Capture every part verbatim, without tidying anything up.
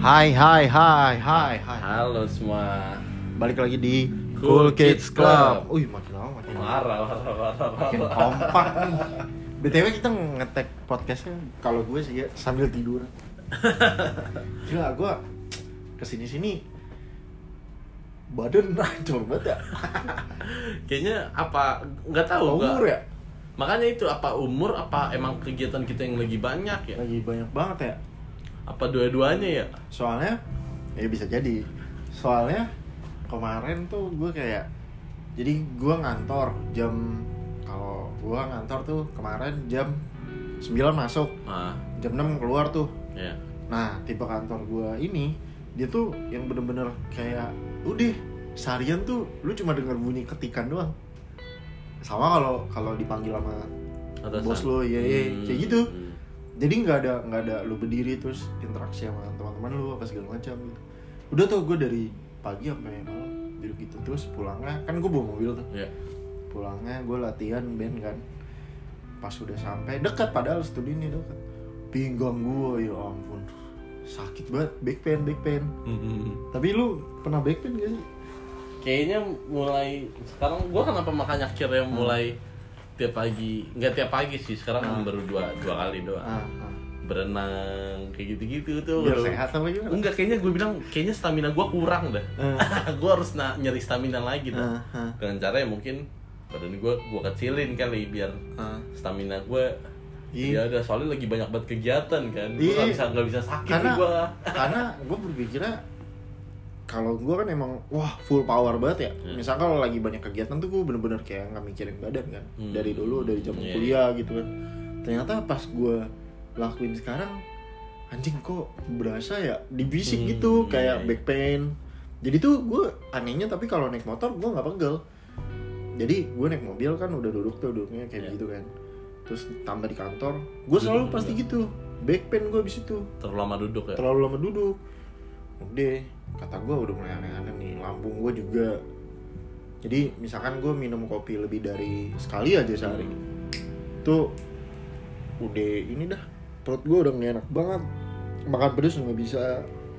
Hai hai hai hai hai. Halo semua. Balik lagi di Cool Cool Kids Kids Club. Club. Wih, makin lama makin lama. Marah, marah, marah, Makin marah. kompak nih. B T W kita nge-tag podcastnya kalau gue sih ya sambil tidur. Gila, gue kesini-sini badan hancur banget ya. Kayaknya apa nggak tahu Umur nggak? ya? Makanya itu apa umur apa emang kegiatan kita yang lagi banyak ya? Lagi banyak banget ya. Apa dua-duanya ya? Soalnya ya bisa jadi. Soalnya kemarin tuh gue kayak, jadi gue ngantor jam, kalau gue ngantor tuh kemarin jam sembilan masuk, Ah, jam enam keluar tuh. ya. Nah, tipe kantor gue ini, dia tuh yang bener-bener kayak udah seharian tuh lu cuma denger bunyi ketikan doang. Sama kalau kalau dipanggil sama Atasan. bos lo, ya ya Hmm, kayak gitu. hmm. Jadi nggak ada nggak ada lu berdiri terus interaksi sama teman-teman lu apa segala macam gitu. Udah tuh gue dari pagi sampai malam duduk gitu, terus pulangnya kan gue bawa mobil tuh. Ya. Pulangnya gue latihan band kan. Pas udah sampai dekat, padahal studi ini dekat. Pinggang gue, ya ampun, sakit banget, back pain back pain. Hmm. Tapi lu pernah back pain gak sih? Kayaknya mulai sekarang gua kenapa makanya akhirnya mulai tiap pagi, nggak tiap pagi sih, sekarang Hmm. baru dua dua kali doang. Ah, ah. Berenang kayak gitu-gitu tuh. Biar sehat apa gimana? Enggak, kayaknya gue bilang kayaknya stamina gue kurang dah. Ah. Gue harus na- nyari stamina lagi dah. Ah, ah. Dengan cara ya mungkin badan gue gue kecilin kali biar Ah. stamina gue. Iya. Ya udah, soalnya lagi banyak banget kegiatan kan. Gue Iya. nggak bisa nggak bisa sakit Karena nih gue. karena gue berpikirnya kalau gue kan emang wah full power banget ya. Hmm. Misal kalau lagi banyak kegiatan tuh gue bener-bener kayak nggak mikirin badan kan. Hmm. Dari dulu dari zaman Iya, kuliah gitu kan. Ternyata pas gue lakuin sekarang, anjing kok berasa ya di fisik Hmm, gitu kayak iya. back pain. Jadi tuh gue anehnya, tapi kalau naik motor gue nggak pegel. Jadi gue naik mobil kan udah duduk tuh duduknya kayak Iya. gitu kan. Terus tambah di kantor, gue selalu Duduk pasti juga. gitu. Back pain gue abis itu Terlalu lama duduk ya. terlalu lama duduk. Udah, kata gue udah mulai aneh-aneh nih, lambung gue juga. Jadi misalkan gue minum kopi lebih dari sekali aja sehari, tuh udah ini dah, perut gue udah gak enak banget, makan pedas nggak bisa.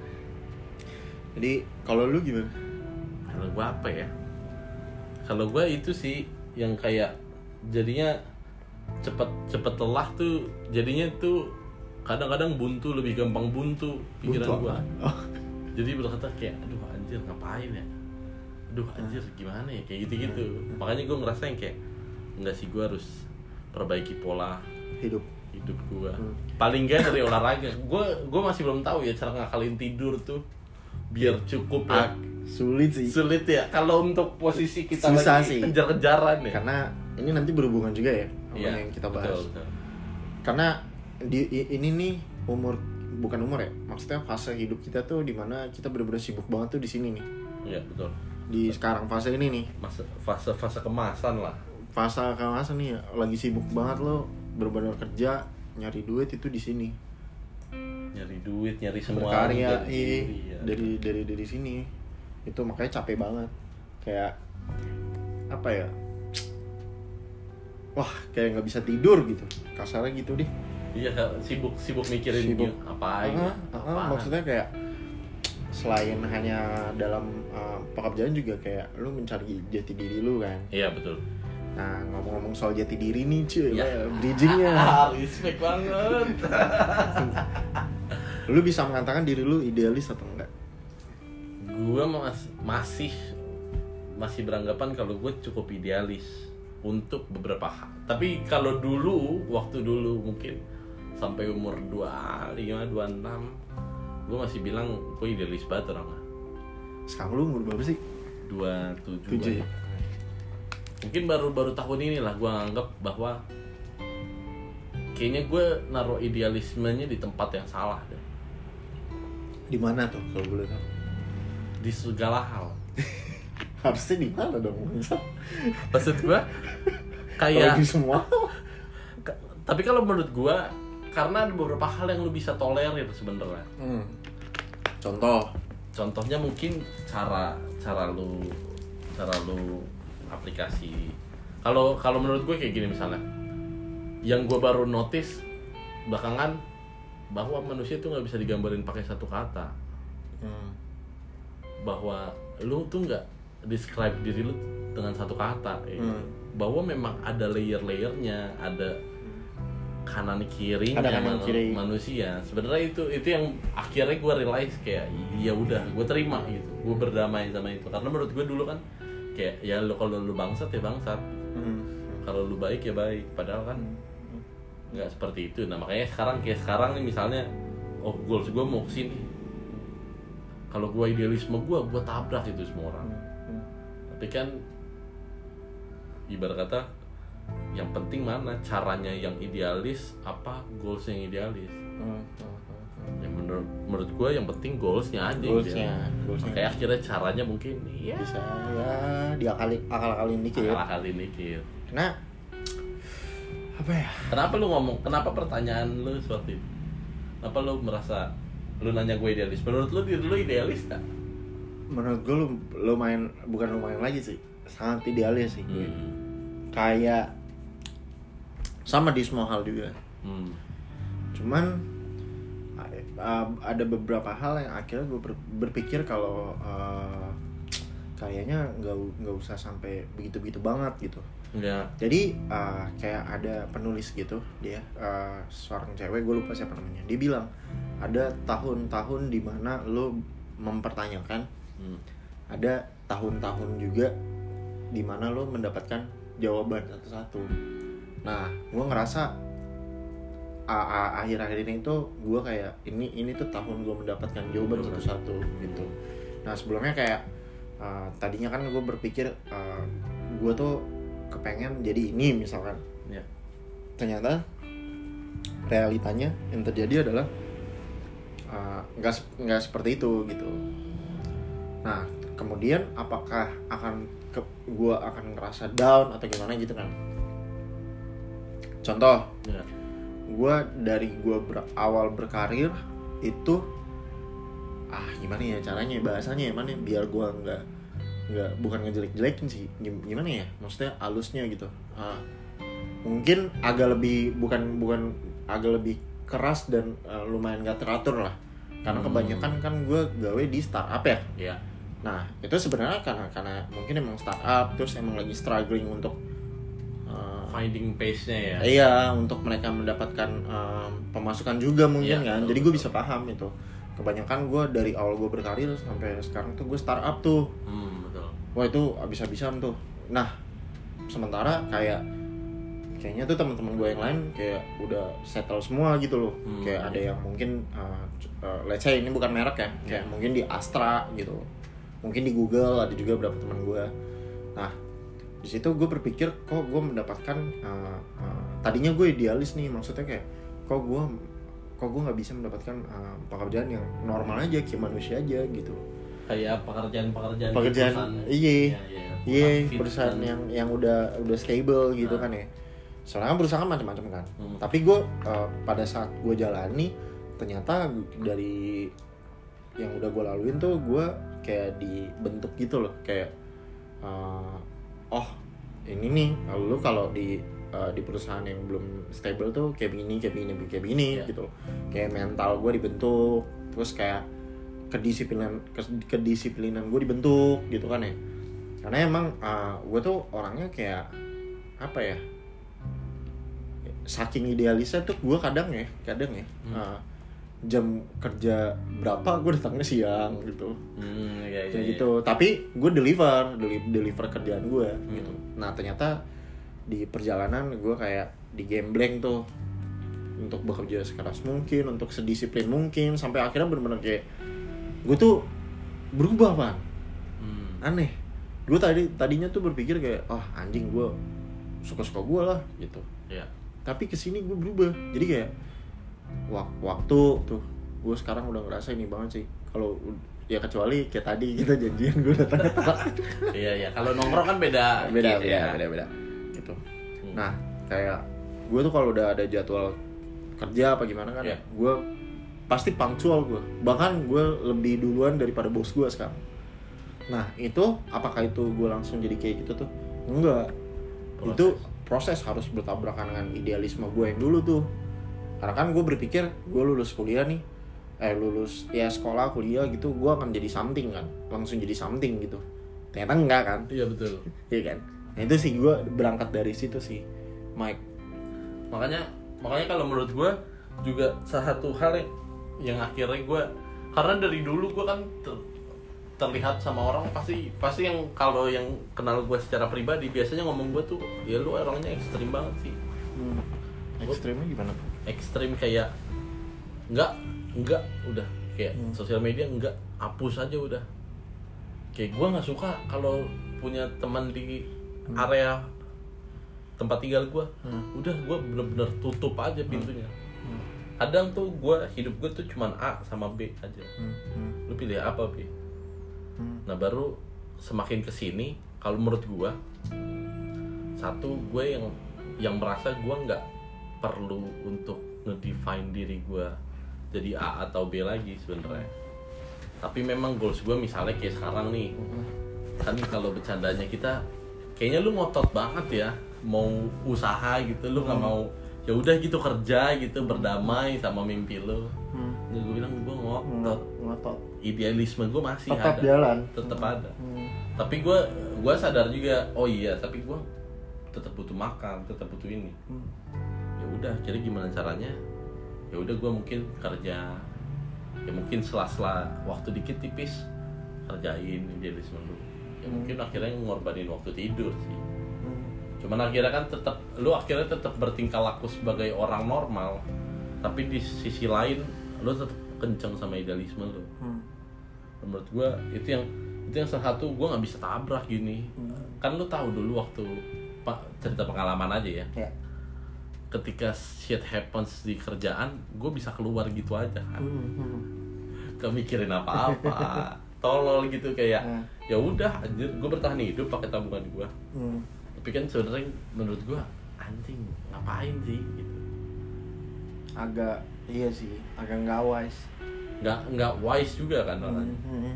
Jadi kalau lu gimana? Kalau gue apa ya? Kalau gue itu sih yang kayak jadinya cepet cepet lelah tuh, jadinya tuh kadang-kadang buntu, lebih gampang buntu pikiran Buntu gue. apa? Oh. Jadi berkata kayak, aduh anjir ngapain ya? Aduh anjir gimana ya? Kayak gitu-gitu. Makanya gue ngerasa yang kayak, enggak sih, gue harus perbaiki pola Hidup. hidup gue. Hmm. Paling gak dari olahraga. Gue gue masih belum tahu ya cara ngakalin tidur tuh biar cukup ya. Ah, sulit sih. Sulit ya kalau untuk posisi kita Susah lagi sih. kejar-kejaran ya. Karena ini nanti berhubungan juga ya sama Iya, yang kita bahas. betul, betul. Karena di i- ini nih umur, bukan umur ya, maksudnya fase hidup kita tuh dimana kita benar-benar sibuk banget tuh di sini nih, Iya betul. di sekarang fase ini nih, Masa fase fase kemasan lah. fase kemasan nih ya, lagi sibuk banget lo, benar-benar kerja nyari duit itu di sini, Nyari duit, nyari semua berkarya, dari iya, diri, ya. dari dari dari sini, itu makanya capek banget, kayak apa ya, wah kayak nggak bisa tidur gitu, kasarnya gitu deh. Iya, sibuk sibuk mikirin Sibuk. dia ngapain. Ah, ah, apaan. maksudnya kayak selain hanya dalam uh, pekerjaan juga kayak lu mencari jati diri lu kan. Iya betul. Nah, ngomong-ngomong soal jati diri nih cuy, Ya. wah, bridgingnya. Ah, respect banget. Lu bisa mengatakan diri lu idealis atau enggak? Gue mas, masih masih beranggapan kalau gue cukup idealis untuk beberapa hal. Tapi kalau dulu, waktu dulu mungkin sampai umur dua puluh lima, dua puluh enam, gue masih bilang gue idealis banget orangnya. Sekarang lu umur berapa sih? dua puluh tujuh. Tujuh ya? Mungkin baru-baru tahun ini lah gue anggap bahwa kayaknya gue naruh idealismenya di tempat yang salah deh. Di mana tuh kalau boleh tahu? Di segala hal. Harusnya di mana dong? Maksud gue Kalau kayak di semua. Ka- tapi kalau menurut gua, karena ada beberapa hal yang lu bisa tolerir sebenarnya. Hmm. Contoh. Contohnya mungkin cara cara lu cara lu aplikasi. Kalau kalau menurut gue kayak gini misalnya, yang gue baru notice belakangan bahwa manusia itu nggak bisa digambarin pakai satu kata. hmm. bahwa lu tuh nggak describe diri lu dengan satu kata ya. hmm. Bahwa memang ada layer-layernya, ada kanan kirinya Ada kanan manu- kiri. manusia. Sebenarnya itu itu yang akhirnya gue realize kayak ya udah gue terima gitu, gue berdamai sama itu. Karena menurut gue dulu kan kayak ya lu kalau lu bangsat ya bangsat, Hmm. kalau lu baik ya baik. Padahal kan nggak seperti itu. Nah makanya sekarang kayak sekarang nih misalnya, oh goals gue mau kesini. Kalau gue idealisme gue, gue tabrak itu semua orang. Hmm. Tapi kan ibarat kata yang penting mana caranya yang idealis, apa goals yang idealis. Hmm. Hmm. Yang menurut menurut gue yang penting goalsnya aja. Goalsnya, gitu. goalsnya. Makanya akhirnya caranya mungkin ya Bisa ya diakali akal-akalin dikit. akal-akalin dikit. Karena apa ya? Kenapa lu ngomong? Kenapa pertanyaan lu seperti itu? Kenapa lu merasa lu nanya gue idealis? Menurut lu diri lu idealis gak? Menurut gue lu lumayan, bukan lumayan lagi sih, sangat idealis sih. Hmm. Kayak sama di semua hal juga. Hmm. Cuman uh, ada beberapa hal yang akhirnya gue ber- berpikir kalau uh, kayaknya nggak nggak usah sampai begitu-begitu banget gitu. Ya. Jadi uh, kayak ada penulis gitu, dia uh, seorang cewek, gue lupa siapa namanya. Dia bilang ada tahun-tahun di mana lo mempertanyakan, Hmm. ada tahun-tahun juga di mana lo mendapatkan jawaban satu-satu. Nah, gue ngerasa a- a- akhir-akhir ini tuh gue kayak ini ini tuh tahun gue mendapatkan jawaban Jawaban. satu-satu gitu. Nah sebelumnya kayak uh, tadinya kan gue berpikir uh, gue tuh kepengen jadi ini misalkan. Ya. Ternyata realitanya yang terjadi adalah uh, nggak se- nggak seperti itu gitu. Nah kemudian apakah akan ke, gue akan ngerasa down atau gimana gitu kan? Contoh, Ya. gue dari gue ber- awal berkarir itu ah gimana ya caranya bahasanya ya mana ya, biar gue nggak nggak bukan ngejelek-jelekin sih, Gim- gimana ya maksudnya halusnya gitu. Ah, mungkin agak lebih bukan bukan agak lebih keras dan uh, lumayan gak teratur lah, karena Hmm. kebanyakan kan gue gawe di startup ya. Ya. Nah itu sebenarnya karena karena mungkin emang startup terus emang lagi struggling untuk uh, Finding pace-nya ya. iya untuk mereka mendapatkan um, pemasukan juga mungkin Iya, kan. betul, Jadi gue betul. bisa paham itu. Kebanyakan gue dari awal gue berkarir sampai sekarang tuh gue startup tuh. Hmm, betul. Wah itu abis-abisan tuh. Nah sementara kayak kayaknya tuh teman-teman gue yang lain kayak udah settle semua gitu loh. Hmm. Kayak ada yang mungkin uh, uh, let's say ini bukan merek ya, kayak Hmm. mungkin di Astra gitu, mungkin di Google ada juga beberapa teman gue. Nah di situ gue berpikir kok gue mendapatkan uh, uh, tadinya gue idealis nih, maksudnya kayak kok gue kok gue nggak bisa mendapatkan uh, pekerjaan yang normal aja kayak manusia aja gitu. Kayak pekerjaan-pekerjaan di Pekerjaan perusahaan. iya Iya, iya. iya Fit perusahaan dan- yang yang udah udah stable gitu Nah. kan ya. Soalnya kan perusahaan macam-macam kan. Hmm. Tapi gue uh, pada saat gue jalani ternyata dari yang udah gue laluin tuh gue kayak dibentuk gitu loh, kayak uh, oh ini nih lu kalau di uh, di perusahaan yang belum stable tuh kayak begini kayak begini kayak begini Ya. gitu. Kayak mental gue dibentuk, terus kayak kedisiplinan kes- kedisiplinan gue dibentuk gitu kan ya. Karena emang uh, gue tuh orangnya kayak apa ya, saking idealisnya tuh gue kadang ya kadang ya Hmm. uh, jam kerja berapa gue datangnya siang gitu. Hmm, iya, iya, Kayak iya. gitu. Tapi gue deliver, deli- deliver kerjaan gue Hmm. gitu. Nah ternyata di perjalanan gue kayak digembleng tuh untuk bekerja sekeras mungkin, untuk sedisiplin mungkin, sampai akhirnya benar-benar kayak gue tuh berubah Pan. Hmm. Aneh. Gue tadi tadinya tuh berpikir kayak oh anjing gue suka-suka gue lah gitu. Ya. Tapi kesini gue berubah. Jadi kayak wak- waktu tuh gue sekarang udah ngerasa ini banget sih. Kalau ya kecuali kayak tadi kita janjian gue datang ke tempat Iya, iya. Kalau nongkrong kan beda. beda dikit, beda ya. beda beda gitu. Hmm. Nah kayak gue tuh kalau udah ada jadwal kerja apa gimana kan, Iya. gue pasti punctual gue. Bahkan gue lebih duluan daripada bos gue sekarang. Nah itu apakah itu gue langsung jadi kayak gitu tuh? Enggak. Proses. Itu proses harus bertabrakan dengan idealisme gue yang dulu tuh. Karena kan gue berpikir gue lulus kuliah nih, eh lulus ya sekolah kuliah gitu gue akan jadi something kan, langsung jadi something gitu. Ternyata enggak kan. Iya betul. Iya kan. Nah itu sih gue berangkat dari situ sih Mike. Makanya makanya kalau menurut gue juga salah satu hal yang yang akhirnya gue, karena dari dulu gue kan ter, terlihat sama orang pasti pasti yang kalau yang kenal gue secara pribadi biasanya ngomong gue tuh ya lu orangnya ekstrim banget sih. Hmm. Ekstrimnya gimana? Ekstrim kayak enggak enggak udah kayak Hmm. sosial media enggak, hapus aja udah. Kayak gue nggak suka kalau punya teman di Hmm. area tempat tinggal gue, Hmm. udah gue bener-bener tutup aja pintunya. Hmm. Kadang tuh gue hidup gue tuh cuman A sama B aja. Hmm. Hmm. Lu pilih apa B? Hmm. Nah baru semakin kesini kalau menurut gue, satu gue yang yang merasa gue nggak perlu untuk ngedefine diri gue jadi A atau B lagi sebenarnya. Tapi memang goals gue misalnya kayak sekarang nih, kan kalau bercandanya kita kayaknya lu ngotot banget ya mau usaha gitu, lu nggak mau ya udah gitu kerja gitu berdamai sama mimpi lu. Hmm. Nggak, gue bilang gue ngotot, Ngotot. idealisme gue masih Tetap ada, jalan. tetap ada. Hmm. Tapi gue gue sadar juga, oh iya tapi gue tetap butuh makan, tetap butuh ini. Hmm. Ya udah, jadi gimana caranya? Ya udah gue mungkin kerja, ya mungkin sela-sela waktu dikit tipis kerjain idealisme lu. Ya Hmm. mungkin akhirnya ngorbanin waktu tidur sih. Hmm. Cuman akhirnya kan tetap lu akhirnya tetap bertingkah laku sebagai orang normal, tapi di sisi lain lu tetap kenceng sama idealisme lu. Hmm. Menurut gue itu yang itu yang salah satu gue nggak bisa tabrak gini. Hmm. Kan lu tahu dulu waktu pak cerita pengalaman aja ya. Ya. Ketika shit happens di kerjaan, gue bisa keluar gitu aja kan. Hmm. Hmm. Gak mikirin apa-apa, tolol gitu kayak Hmm. ya udah anjir gue bertahan hidup pakai tabungan gue. Hmm. Tapi kan sebenarnya menurut gue anjing ngapain sih gitu. Agak iya sih, agak nggak wise. Nggak nggak wise juga kan orangnya. Hmm.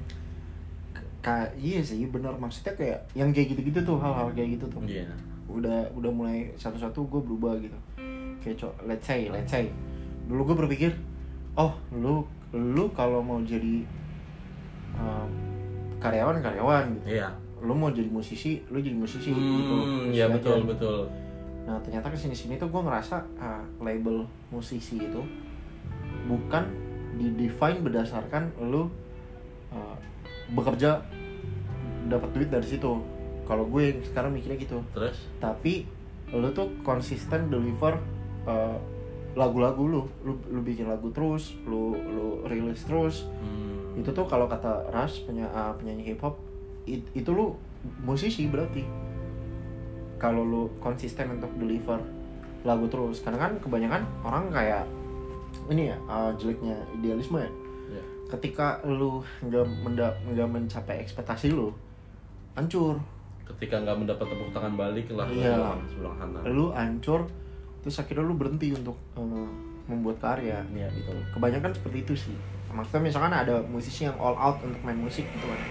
Kayak iya sih benar, maksudnya kayak yang kayak gitu-gitu tuh, hal-hal kayak gitu tuh. Iya. Udah udah mulai satu-satu gue berubah gitu. Kayak co, let's say, let's say. Dulu gue berpikir, oh lu lu kalau mau jadi um, karyawan karyawan gitu. Iya. Lu mau jadi musisi, lu jadi musisi gitu. Hmm, ya Istilahnya. betul betul. Nah ternyata kesini-sini tuh gue ngerasa uh, label musisi itu bukan di-define berdasarkan lu uh, bekerja dapat duit dari situ. Kalau gue sekarang mikirnya gitu. Terus? Tapi lu tuh konsisten deliver uh, lagu-lagu lu. lu, lu bikin lagu terus, lu lu rilis terus. Hmm. Itu tuh kalau kata Ras penya, uh, penyanyi hip hop, it, itu lu musisi berarti. Kalau lu konsisten untuk deliver lagu terus, karena kan kebanyakan orang kayak ini ya uh, jeleknya idealisme ya. Ya. Ketika lu nggak menda- nggak mencapai ekspektasi lu, hancur. Ketika nggak mendapat tepuk tangan balik lah Iya. orang sebelah kanan. Lu hancur, terus akhirnya lu berhenti untuk uh, membuat karya. Iya betul. Kebanyakan seperti itu sih. Maksudnya misalkan ada musisi yang all out untuk main musik gitu kan.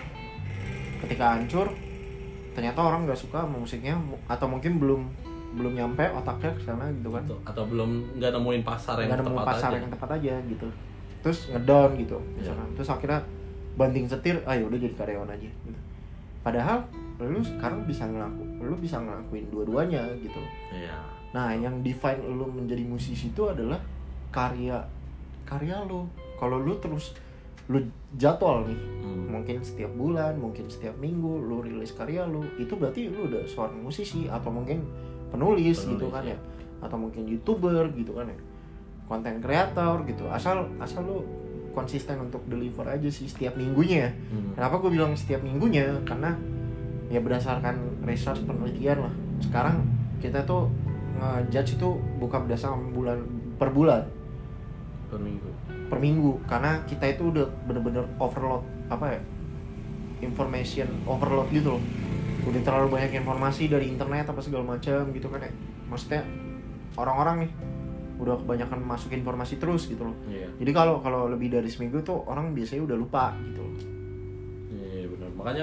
Ketika hancur, ternyata orang nggak suka sama musiknya, atau mungkin belum belum nyampe otaknya ke sana gitu kan. Atau, atau belum nggak nemuin pasar yang Nggak nemu tepat pasar aja. yang tepat aja gitu. Terus ngedown gitu misalkan. Iya. Terus akhirnya banting setir, ah udah jadi karyawan aja gitu. Padahal lu sekarang bisa ngelaku, lu bisa ngelakuin dua-duanya gitu. Iya. Nah, yang define lu menjadi musisi itu adalah karya karya lu. Kalau lu terus lu jadwal nih, Hmm. mungkin setiap bulan, mungkin setiap minggu lu rilis karya lu, itu berarti lu udah seorang musisi, atau mungkin penulis, Penulis, gitu kan ya. ya, atau mungkin YouTuber gitu kan ya, konten kreator gitu. Asal asal lu konsisten untuk deliver aja sih setiap minggunya. Hmm. Kenapa gue bilang setiap minggunya? Karena ya berdasarkan research penelitian lah. Sekarang kita tuh ngejudge itu bukan berdasarkan bulan per bulan, Per minggu. per minggu, karena kita itu udah bener-bener overload apa ya, information overload gitu loh. Udah terlalu banyak informasi dari internet apa segala macam gitu kan ya. Maksudnya orang-orang nih udah kebanyakan masuk informasi terus gitu loh. Iya. Jadi kalau kalau lebih dari seminggu tuh orang biasanya udah lupa gitu loh. Iya benar. Makanya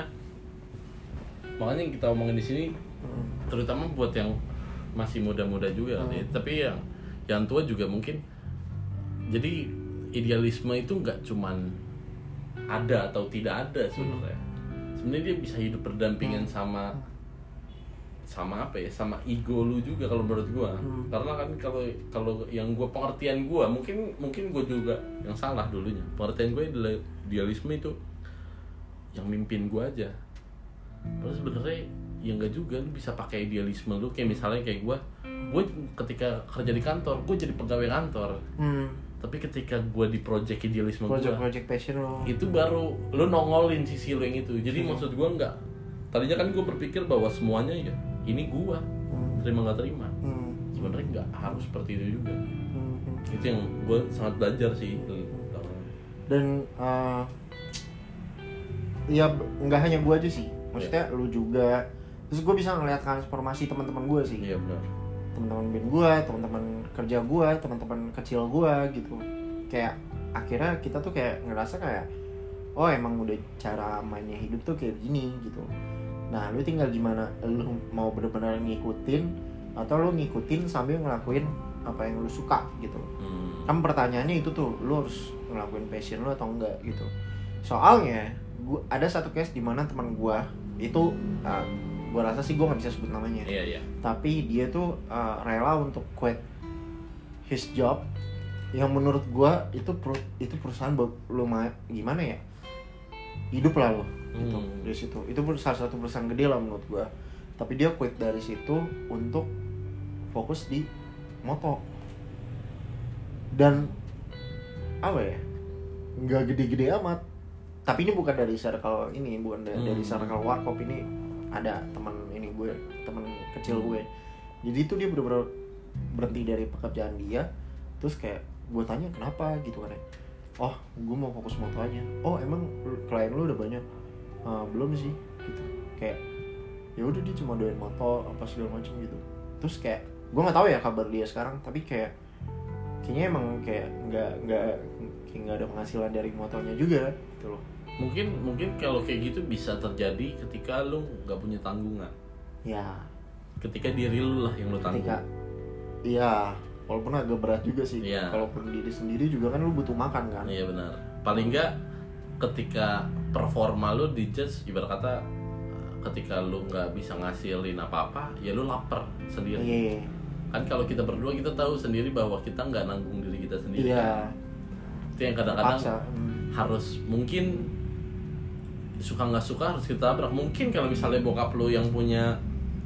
makanya yang kita omongin di sini Hmm. terutama buat yang masih muda-muda juga kali ya. Hmm. Tapi yang yang tua juga mungkin. Jadi idealisme itu nggak cuman ada atau tidak ada sebenarnya. Sebenarnya dia bisa hidup berdampingan sama sama apa ya, sama ego lu juga kalau menurut gua. Hmm. Karena kan kalau kalau yang gua pengertian gua, mungkin mungkin gua juga yang salah dulunya. Pengertian gua adalah idealisme itu yang mimpin gua aja. Padahal sebenarnya ya enggak juga, lu bisa pakai idealisme lu kayak misalnya kayak gua, gua ketika kerja di kantor, gua jadi pegawai kantor. Hmm. Tapi ketika gua di project idealisme project, gua, project passion lo, itu baru lu nongolin sisi lu yang itu. Jadi hmm. maksud gua enggak, tadinya kan gua berpikir bahwa semuanya ya ini gua, hmm. terima nggak terima. Hmm. Sebenarnya nggak harus seperti itu juga. Hmm. Itu yang gua sangat belajar sih. Dan uh, ya nggak hanya gua aja sih, maksudnya yeah. lu juga. Terus gua bisa ngeliat transformasi teman-teman gua sih. Iya yeah, benar. Teman-teman band gua, teman-teman kerja gua, teman-teman kecil gua gitu. Kayak akhirnya kita tuh kayak ngerasa kayak, oh emang udah cara mainnya hidup tuh kayak gini gitu. Nah, lu tinggal gimana, lu mau benar-benar ngikutin atau lu ngikutin sambil ngelakuin apa yang lu suka gitu. Hmm. Kan pertanyaannya itu tuh, lu harus ngelakuin passion lu atau enggak gitu. Soalnya, gua ada satu case di mana teman gua itu, uh, gua rasa sih gua nggak bisa sebut namanya. Iya, iya. Tapi dia tuh uh, rela untuk quit his job yang menurut gua itu per- itu perusahaan lumayan gimana ya? Hidup lah lo. Gitu, hmm. dari situ itu pun salah satu perusahaan gede lah menurut gua, tapi dia quit dari situ untuk fokus di moto dan apa ya, nggak gede-gede amat, tapi ini bukan dari circle ini, bukan dari, hmm. dari circle warkop ini, ada teman ini gue, teman kecil gue, jadi itu dia benar-benar berhenti dari pekerjaan dia, terus kayak gue tanya kenapa gitu kan ya, oh gue mau fokus moto aja, oh emang klien lu udah banyak? Uh, belum sih gitu, kayak ya udah dia cuma doain motor apa segala macam gitu. Terus kayak gue nggak tahu ya kabar dia sekarang, tapi kayak kayaknya emang kayak nggak nggak kayak nggak ada penghasilan dari motornya juga gitu loh. Mungkin mungkin kalau kayak gitu bisa terjadi ketika lu nggak punya tanggungan ya, ketika diri lu lah yang lu tanggung. Ketika iya, walaupun agak berat juga sih ya. Kalaupun diri sendiri juga kan lu butuh makan kan. Iya benar, paling nggak ketika performa lu dijudge, ibarat kata ketika lu nggak bisa ngasilin apa-apa ya lu lapar sendiri. Iya. Kan kalau kita berdua kita tahu sendiri bahwa kita nggak nanggung diri kita sendiri. Iya. Itu yang kadang-kadang hmm. harus mungkin suka nggak suka harus kita tabrak. Mungkin kalau misalnya bokap lu yang punya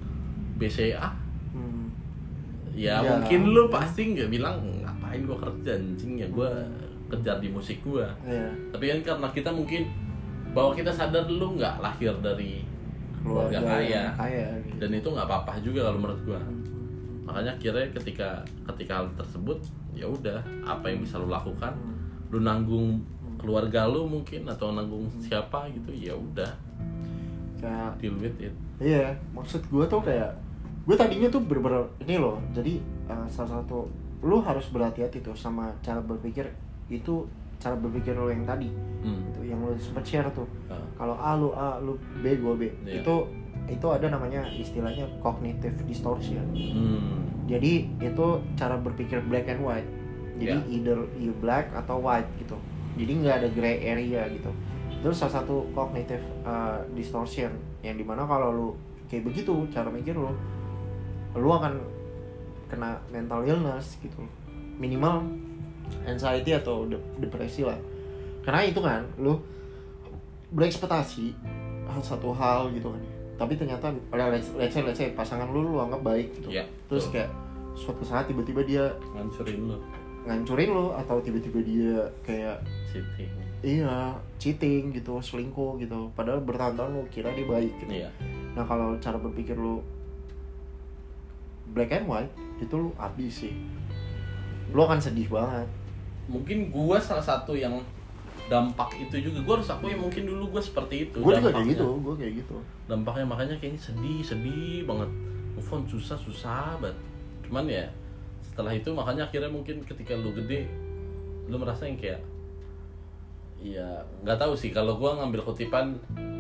B C A hmm. ya, ya mungkin lu pasti nggak bilang ngapain gua kerja anjing, ya gua kejar di musik gua. Yeah. Tapi kan karena kita mungkin bahwa kita sadar lu nggak lahir dari keluarga kaya, kaya gitu. Dan itu nggak apa-apa juga kalau menurut gua. Hmm. Makanya kira ketika ketika hal tersebut ya udah apa yang bisa lu lakukan, hmm. lu nanggung keluarga lu mungkin atau nanggung hmm. siapa gitu ya udah. Kayak deal with it. Iya, maksud gua tuh kayak gua tadinya tuh bener-bener ini loh. Jadi uh, salah satu lu harus berhati-hati tuh sama cara berpikir. Itu cara berpikir lo yang tadi, hmm. itu yang lo sempat share tuh. Uh. Kalau A lu A, lu B gua B. Yeah. Itu itu ada namanya istilahnya cognitive distortion. Hmm. Jadi itu cara berpikir black and white. Jadi yeah. either you black atau white gitu. Jadi nggak ada gray area gitu. Terus salah satu cognitive uh, distortion yang dimana kalau lu kayak begitu cara mikir lo, lu akan kena mental illness gitu. Minimal anxiety atau de- depresi lah, karena itu kan lu berekspektasi satu hal gitu kan, tapi ternyata let's, let's say let's say pasangan lu lu anggap baik gitu, yeah, terus betul. Kayak suatu saat tiba-tiba dia ngancurin lu ngancurin lu atau tiba-tiba dia kayak cheating, iya cheating gitu, selingkuh gitu, padahal bertahun-tahun lu kira dia baik gitu. Yeah. Nah kalau cara berpikir lu black and white itu lu habis sih, lu akan sedih banget. Mungkin gua salah satu yang dampak itu juga, gua harus akui mungkin dulu gua seperti itu. Gua juga kayak gitu, gua kayak gitu. Dampaknya makanya kayaknya sedih, sedih banget. Move on susah, susah banget. Cuman ya setelah itu makanya akhirnya mungkin ketika lu gede, lu merasa yang kayak, ya nggak tahu sih kalau gua ngambil kutipan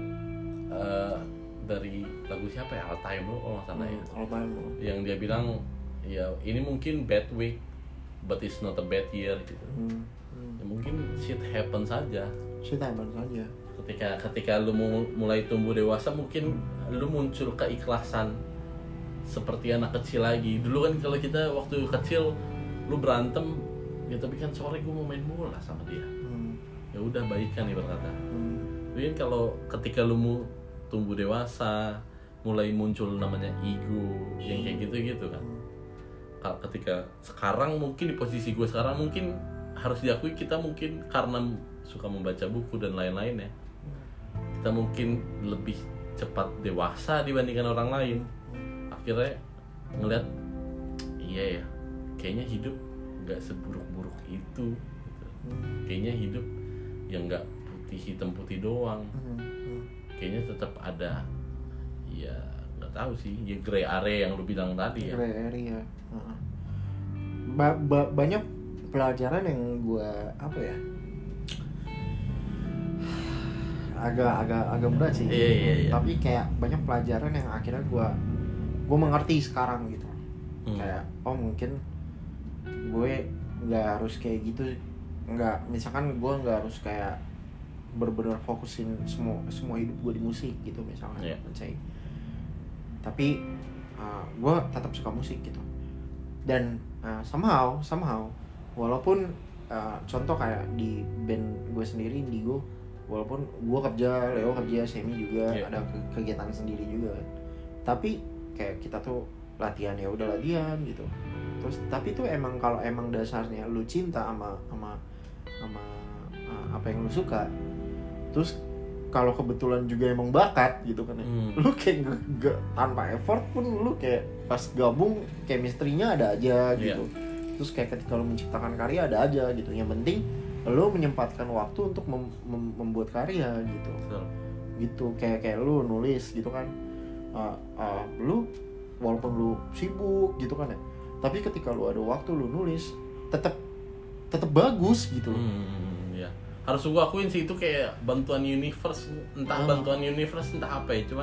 uh, dari lagu siapa ya, All Time Low kalau nggak salah ya. All Time Low. Yang dia bilang ya ini mungkin bad week but it's not a bad year gitu. Hmm. Hmm. Ya, mungkin shit happen saja. Shit happen saja. Ketika ketika lu mau mulai tumbuh dewasa, mungkin lu muncul keikhlasan seperti anak kecil lagi. Dulu kan kalau kita waktu kecil lu berantem ya, tapi kan sore gue mau main bola sama dia. Hmm. Ya udah baikan ibarat kata. Hmm. Tapi kan kalau ketika lu mau tumbuh dewasa, mulai muncul namanya ego yang kayak gitu-gitu kan. Ketika sekarang mungkin di posisi gue sekarang mungkin harus diakui kita mungkin karena suka membaca buku dan lain-lain ya, kita mungkin lebih cepat dewasa dibandingkan orang lain. Akhirnya ngeliat iya ya, kayaknya hidup nggak seburuk-buruk itu. Kayaknya hidup yang nggak putih hitam putih doang. Kayaknya tetap ada ya, nggak tahu sih, ya gray area yang lu bilang tadi ya. Gray area. Ba- ba- banyak pelajaran yang gue apa ya, agak agak agak berat sih. Iya, iya, iya. Tapi kayak banyak pelajaran yang akhirnya gue gue mengerti sekarang gitu. Hmm. Kayak oh mungkin gue nggak harus kayak gitu, nggak, misalkan gue nggak harus kayak bener-bener fokusin semua semua hidup gue di musik gitu misalnya. Yeah. Tapi uh, gue tetap suka musik gitu. Dan uh, somehow somehow walaupun uh, contoh kayak di band gue sendiri Indigo, walaupun gue kerja, Leo kerja, Semi juga yeah. ada ke- kegiatan sendiri juga, tapi kayak kita tuh latihan ya udah latihan gitu. Terus tapi tuh emang kalau emang dasarnya lu cinta sama sama sama uh, apa yang lu suka, terus kalau kebetulan juga emang bakat gitu kan ya, hmm. lu kayak gak, gak, tanpa effort pun lu kayak pas gabung chemistry-nya ada aja gitu. Yeah. Terus kayak ketika lu menciptakan karya ada aja gitu. Yang penting lu menyempatkan waktu untuk mem- mem- membuat karya gitu. So. Gitu kayak kayak lu nulis gitu kan. Uh, uh, lu walaupun lu sibuk gitu kan ya, tapi ketika lu ada waktu lu nulis tetap tetap bagus gitu. Hmm, ya. Harus gue akuin sih itu kayak bantuan universe, entah hmm. bantuan universe entah apa ya, cuman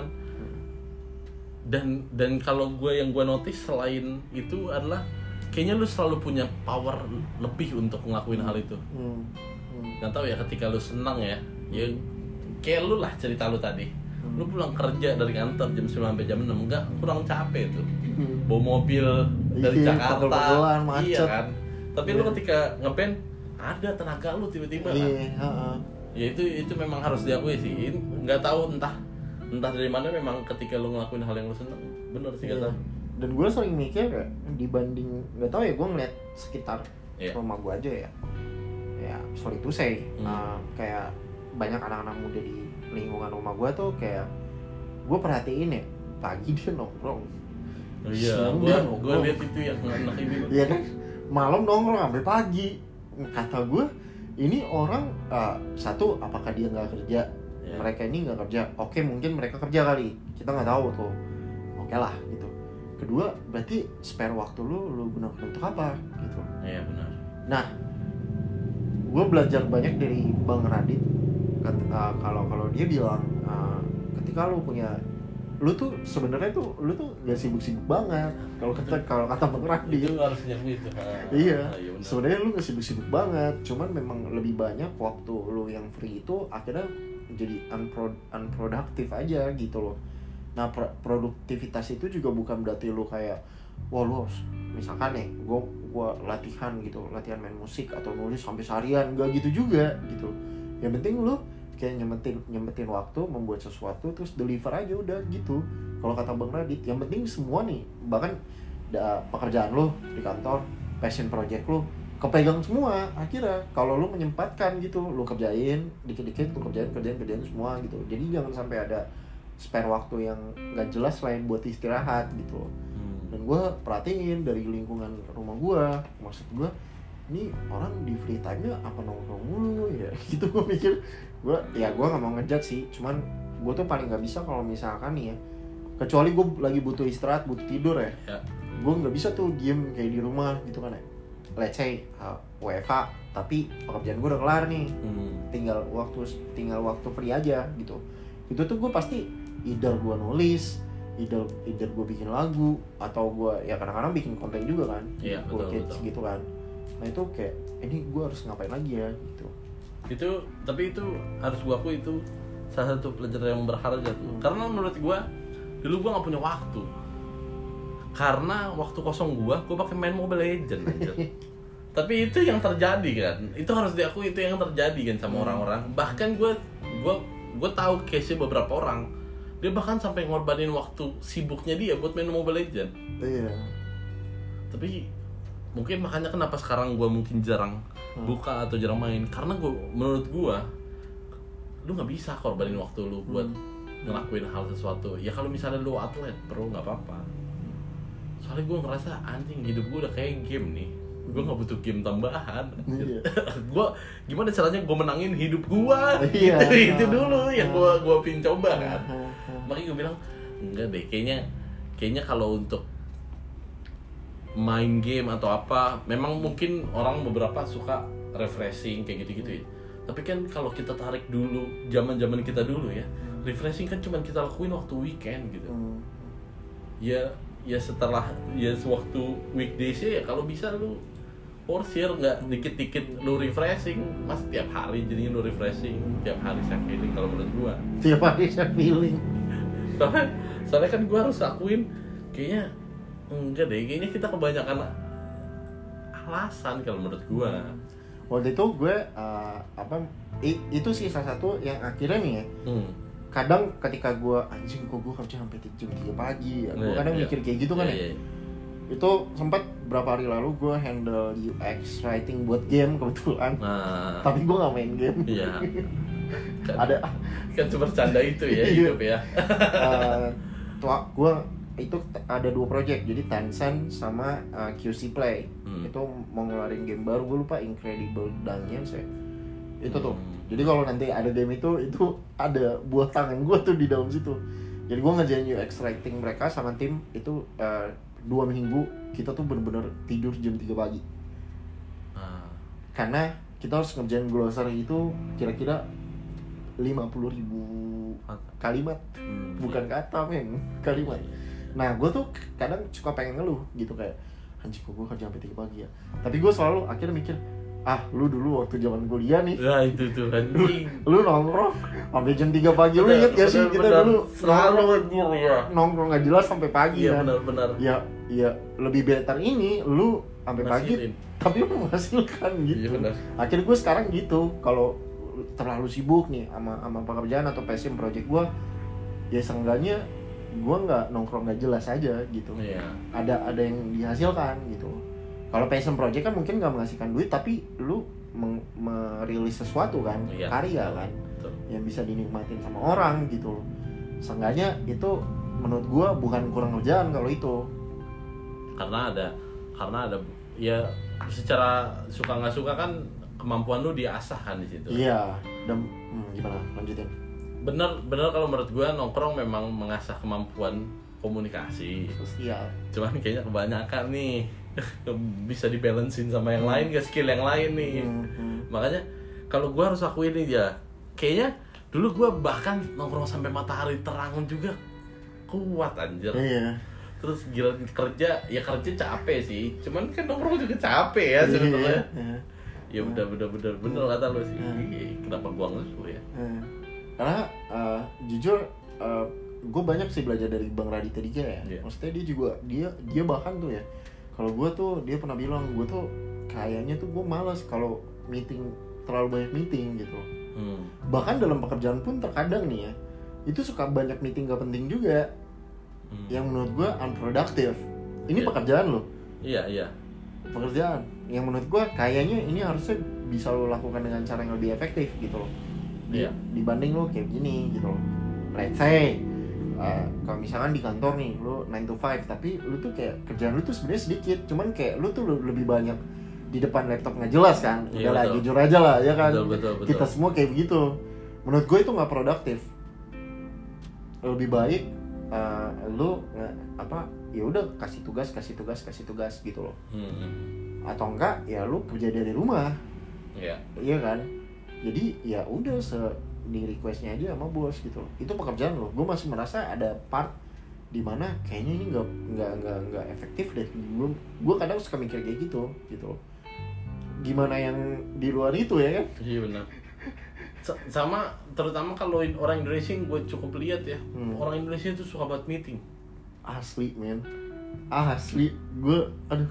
dan dan kalau gue yang gue notice selain itu adalah kayaknya lu selalu punya power lebih untuk ngelakuin hal itu. Hmm. Hmm. Nggak tahu ya, ketika lu senang ya, ya kayak lu lah cerita lu tadi. Hmm. Lu pulang kerja dari kantor jam sembilan sampai jam enam, enggak kurang capek tuh. Hmm. Bawa mobil dari iya, Jakarta, iya kan. Tapi yeah. lu ketika ngeband ada tenaga lu tiba-tiba kan. Iya, uh-uh. Ya itu itu memang harus diakui sih. Nggak tahu entah entah dari mana, memang ketika lu ngelakuin hal yang lu seneng, bener sih kata. Yeah. Dan gue sering mikir kayak dibanding, nggak tahu ya, gue ngeliat sekitar yeah. rumah gue aja ya, ya sorry to say, hmm. uh, kayak banyak anak-anak muda di lingkungan rumah gue tuh kayak gue perhatiin ya, pagi dia nongkrong, oh, iya, gue gue lihat itu yang anak ini, iya kan, malam nongkrong sampai pagi. Kata gue ini orang uh, satu, apakah dia nggak kerja, yeah. mereka ini nggak kerja, oke mungkin mereka kerja kali, kita nggak tahu tuh, oke lah gitu. Kedua, berarti spare waktu lu, lu gunakan untuk apa gitu. Iya benar. Nah, gue belajar banyak dari Bang Radit. Uh, kalau kalau dia bilang uh, ketika lu punya, lu tuh sebenarnya tuh lu tuh gak sibuk-sibuk banget. Kalau kata kalau kata Bang Radit. Itu harus nyambung itu. Ah, iya. Ah, iya sebenarnya lu gak sibuk-sibuk banget. Cuman memang lebih banyak waktu lu yang free itu akhirnya jadi unpro- unproductive aja gitu loh. Nah, pro- produktivitas itu juga bukan berarti lu kayak wah lu harus, misalkan nih gue gue latihan gitu, latihan main musik atau nulis sampai seharian, gak gitu juga gitu. Yang penting lu kayak nyempetin nyempetin waktu membuat sesuatu terus deliver aja udah gitu. Kalau kata Bang Radit, yang penting semua nih, bahkan da, pekerjaan lu di kantor, passion project lu kepegang semua akhirnya kalau lu menyempatkan gitu, lu kerjain dikit-dikit, lu kerjain kerjain kerjain semua gitu. Jadi jangan sampai ada spare waktu yang nggak jelas selain buat istirahat gitu. Hmm. Dan gue perhatiin dari lingkungan rumah gue, maksud gue ini orang di free time-nya apa nongkrong mulu ya gitu. Gue mikir, gue ya gue nggak mau ngejat sih, cuman gue tuh paling nggak bisa kalau misalkan nih ya, kecuali gue lagi butuh istirahat, butuh tidur ya, ya. Gue nggak bisa tuh diem kayak di rumah gitu kan ya. Let's say uh, W F H tapi pekerjaan gue udah kelar nih, hmm. tinggal waktu tinggal waktu free aja gitu. Itu tuh gue pasti either gue nulis, either either gue bikin lagu, atau gue ya kadang-kadang bikin konten juga kan, iya, gue kids gitu kan. Nah itu kayak ini gue harus ngapain lagi ya gitu. Itu tapi itu harus gua akui itu salah satu pelajaran yang berharga tuh. Karena menurut gua dulu gua nggak punya waktu. Karena waktu kosong gua, gua pakai main Mobile Legends aja. Tapi itu yang terjadi kan. Itu harus diakui, itu yang terjadi kan sama orang-orang. Bahkan gua gua gua tahu case beberapa orang. Dia bahkan sampai ngorbanin waktu sibuknya dia buat main Mobile Legends. Iya. Tapi mungkin makanya kenapa sekarang gua mungkin jarang hmm. buka atau jarang main, karena gua menurut gua lu nggak bisa korbanin waktu lu buat hmm. ngelakuin hal sesuatu. Ya kalau misalnya lu atlet, bro, nggak apa-apa. Soalnya gue ngerasa anjing hidup gue udah kayak game nih. Gue nggak butuh game tambahan. Iya. Gue gimana caranya gue menangin hidup gue? Iya. Gitu, itu dulu yang gue gue pingin coba kan. Makanya gue bilang enggak deh, kayaknya kayaknya kalau untuk main game atau apa, memang mungkin orang beberapa suka refreshing kayak gitu-gitu ya. Tapi kan kalau kita tarik dulu, zaman-zaman kita dulu ya, refreshing kan cuma kita lakuin waktu weekend gitu. Hmm. Ya, ya setelah ya sewaktu weekdays ya kalau bisa lu porsir, nggak dikit-dikit lu refreshing, mas tiap hari jadinya lu refreshing, tiap hari saya feeling kalau menurut gua. Tiap hari saya feeling. Soalnya, soalnya kan gua harus akuin kayaknya enggak deh, kayaknya kita kebanyakan alasan kalau menurut gua. Waktu itu gue uh, apa i, itu sih salah satu yang akhirnya nih ya hmm. kadang ketika gue anjing kok gue kerja sampai jam tiga pagi ya, gue yeah, kadang yeah. mikir kayak gitu kan yeah, ya yeah. Itu sempat berapa hari lalu gue handle U X writing buat game kebetulan nah. Tapi gue nggak main game yeah. kan, ada kan cuma bercanda itu ya hidup ya. uh, tua gue itu ada dua project, jadi Tencent sama uh, Q C Play hmm. itu mau ngeluarin game baru, gue lupa Incredible Dungeons ya itu tuh hmm. Jadi kalau nanti ada game itu itu ada buah tangan gue tuh di dalam situ. Jadi gue ngerjain U X writing mereka sama tim itu uh, dua minggu kita tuh bener-bener tidur jam tiga pagi hmm. Karena kita harus ngerjain glossary itu kira-kira lima puluh ribu kalimat hmm. Bukan kata men, kalimat. Nah gue tuh kadang suka pengen ngeluh gitu kayak anjing kok gue kerja sampai tiga pagi ya. Tapi gue selalu akhirnya mikir ah lu dulu waktu zaman kuliah nih ya itu tuh anjing lu, lu nongkrong sampai jam tiga pagi. Lu inget gak sih kita bener, dulu selalu anjir ya nongkrong gak jelas sampai pagi ya, kan. Benar-benar ya ya lebih better ini lu sampai pagi tapi lu menghasilkan gitu ya, akhirnya gue sekarang gitu kalau terlalu sibuk nih sama sama pekerjaan atau passion project gue ya seenggaknya gue nggak nongkrong nggak jelas aja gitu. Iya. Ada ada yang dihasilkan gitu. Kalau passion project kan mungkin nggak menghasilkan duit tapi lu meng- merilis sesuatu kan, iya, karya betul, kan, betul. Yang bisa dinikmatin sama orang gitu. Seenggaknya itu menurut gue bukan kurang kerjaan kalau itu. Karena ada karena ada ya secara suka nggak suka kan kemampuan lu diasah kan di situ. Iya. Dan hmm, gimana? Lanjutin. Bener bener kalau menurut gue nongkrong memang mengasah kemampuan komunikasi sosial. Cuman kayaknya kebanyakan nih bisa dibalancein sama yang lain, gak skill yang lain nih. Hmm, hmm. Makanya kalau gue harus akuin nih ya, kayaknya dulu gue bahkan nongkrong sampai matahari terang juga kuat anjir. Iya. Terus gila kerja ya kerja capek sih, cuman kan nongkrong juga capek ya sebetulnya. Iya. Ya udah bener bener bener kata lo sih. Iya. Kenapa gua ngeluh ya? Iya. Karena uh, jujur uh, gue banyak sih belajar dari Bang Raditya Dika ya. Yeah. Maksudnya dia juga dia dia bahkan tuh ya. Kalau gue tuh dia pernah bilang gue tuh kayaknya tuh gue malas kalau meeting terlalu banyak meeting gitu. Hmm. Bahkan dalam pekerjaan pun terkadang nih ya itu suka banyak meeting gak penting juga. Hmm. Yang menurut gue unproductive. Ini yeah. pekerjaan lo. Iya yeah, iya. Yeah. Pekerjaan yang menurut gue kayaknya ini harusnya bisa lo lakukan dengan cara yang lebih efektif gitu loh. Iya. Dibanding lo kayak gini gitu loh. Let's say uh, kalau misalkan di kantor nih lo nine to five tapi lo tuh kayak kerjaan lo tuh sebenarnya sedikit, cuman kayak lo tuh lebih banyak di depan laptop nggak jelas kan. Udah lah, jujur aja lah ya kan. Betul, betul, betul. Kita semua kayak begitu. Menurut gue itu nggak produktif. Lebih baik uh, lo nggak apa ya udah kasih tugas kasih tugas kasih tugas gitu loh. Hmm. Atau enggak ya lo kerja dari rumah. Iya. Iya kan. Jadi ya udah se di requestnya aja sama bos gitu. Itu pekerjaan lo. Gue masih merasa ada part di mana kayaknya ini nggak nggak nggak nggak efektif deh. Gue gue kadang suka mikir kayak gitu gitu. gimana yang di luar itu ya kan? Iya benar. S- sama terutama kalau orang Indonesia yang gue cukup lihat ya, hmm. orang Indonesia itu suka banget meeting. Asli men, asli gue, aduh.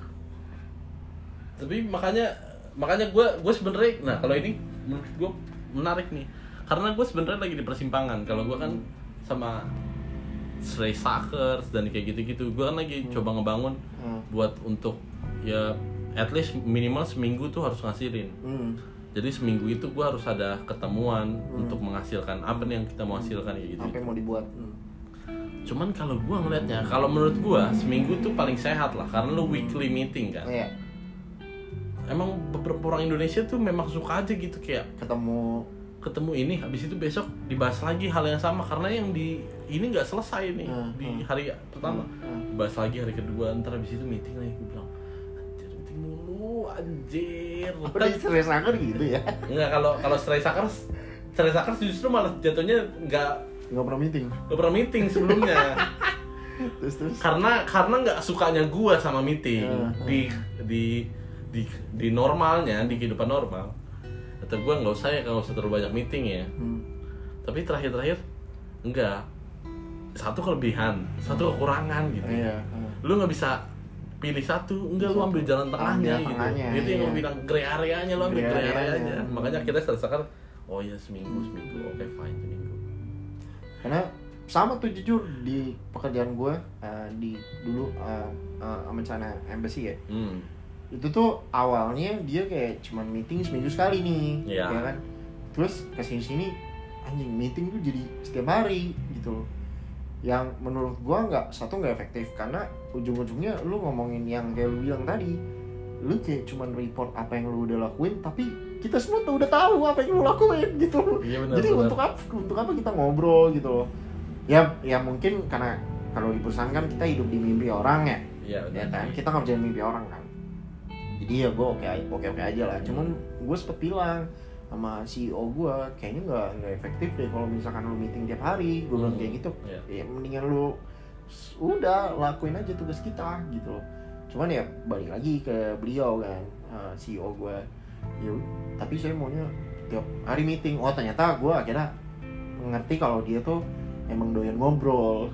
Tapi makanya makanya gue gue sebenarnya, nah kalau ini menurut gue menarik nih, karena gue sebenarnya lagi di persimpangan. Kalau gue kan sama Stray Suckers dan kayak gitu-gitu, gue kan lagi hmm. coba ngebangun hmm. buat untuk ya at least minimal seminggu tuh harus ngasilin. Hmm. Jadi seminggu itu gue harus ada ketemuan hmm. untuk menghasilkan apa nih yang kita mau hasilkan kayak gitu. Apa yang mau dibuat. Hmm. Cuman kalau gue ngeliatnya, kalau menurut gue seminggu tuh paling sehat lah, karena lu weekly meeting kan. Iya. Emang beberapa orang Indonesia tuh memang suka aja gitu kayak ketemu ketemu ini, habis itu besok dibahas lagi hal yang sama, karena yang di ini nggak selesai nih hmm. di hari pertama. Hmm. Dibahas lagi hari kedua, ntar habis itu meeting lagi. Gue bilang anjir meeting mulu anjir. Apa di Stray Suckers gitu ya? Enggak, kalau kalau Stray Suckers Stray Suckers justru malah jatuhnya nggak nggak pernah meeting. Nggak pernah meeting sebelumnya. terus terus. Karena karena nggak sukanya gua sama meeting hmm. di di di di normalnya, di kehidupan normal. Atau gue nggak usah ya, nggak usah terlalu banyak meeting ya. Hmm. Tapi terakhir-terakhir enggak, satu kelebihan, satu kekurangan gitu. Iya. Lu nggak bisa pilih satu, enggak, lu ambil jalan tengahnya, ambil gitu. Tengahnya, itu yang iya. gue bilang grey areanya, lu ambil grey area areanya. Makanya kita selesai, oh ya seminggu seminggu, oke okay, fine seminggu. Karena sama tuh jujur di pekerjaan gue uh, di dulu uh, uh, Americana Embassy ya. Hmm. Itu tuh awalnya dia kayak cuman meeting seminggu sekali nih, yeah. ya kan. Terus kesini-sini anjing meeting tuh jadi setiap hari gitu loh. Yang menurut gua nggak, satu nggak efektif karena ujung-ujungnya lu ngomongin yang kayak lu bilang tadi, lu kayak cuman report apa yang lu udah lakuin, tapi kita semua tuh udah tahu apa yang lu lakuin gitu loh. Yeah, benar, jadi benar. untuk apa untuk apa kita ngobrol gitu loh. Ya ya mungkin karena kalau di perusahaan kan kita hidup di mimpi orang ya, yeah, ya kan. Kita ngerjain mimpi orang kan. Jadi ya gue oke oke oke aja lah. Cuman gue sempet bilang sama C E O gue, kayaknya nggak nggak efektif deh kalau misalkan lu meeting tiap hari. Gue bilang kayak gitu. Yeah. Ya mendingan lu udah lakuin aja tugas kita gitu. Cuman ya balik lagi ke beliau kan, uh, C E O gue. Ya, tapi saya maunya tiap hari meeting. Oh ternyata gue akhirnya ngerti kalau dia tuh emang doyan ngobrol.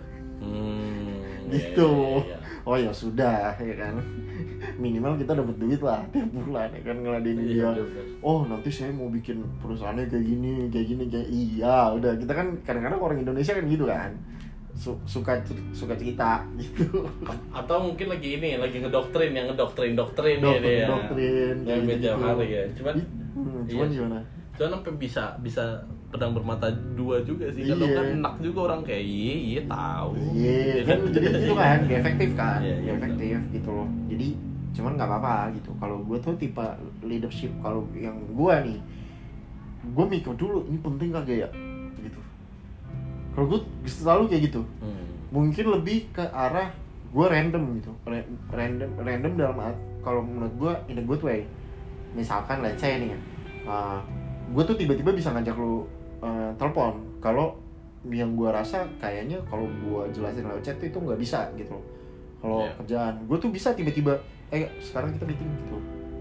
Hmm, gitu. Yeah, yeah, yeah. Oh ya sudah ya kan. Minimal kita dapat duit lah tiap bulan ya kan, ngeladenin dia. Oh nanti saya mau bikin perusahaannya kayak gini kayak gini kayak iya udah. Kita kan kadang-kadang orang Indonesia kan gitu kan, suka suka cerita gitu. Atau mungkin lagi ini lagi ngedoktrin, yang ngedoktrin doktrin ya dia. Doktrin ya meja hari ya. Cuman hmm, cuman iya. gimana? Cuman sampai bisa bisa pedang bermata dua juga sih. Kalau yeah. kan enak juga orang kayak iya iya tahu. Iya yeah, kan jadi gitu kan, gak efektif kan, yeah, gak efektif betul. Gitu loh. Jadi cuman nggak apa-apa gitu. Kalau gue tuh tipe leadership, kalau yang gue nih, gue mikir dulu ini penting kagak ya, gitu. Kalau gue selalu kayak gitu. Hmm. Mungkin lebih ke arah gue random gitu, random random dalam arti kalau menurut gue in a good way. Misalkan let's say nih ya, uh, gue tuh tiba-tiba bisa ngajak lu uh, telepon. Kalau yang gue rasa kayaknya kalau gue jelasin lewat chat itu nggak bisa gitu. Kalau yeah. kerjaan, gue tuh bisa tiba-tiba, eh sekarang kita meeting gitu.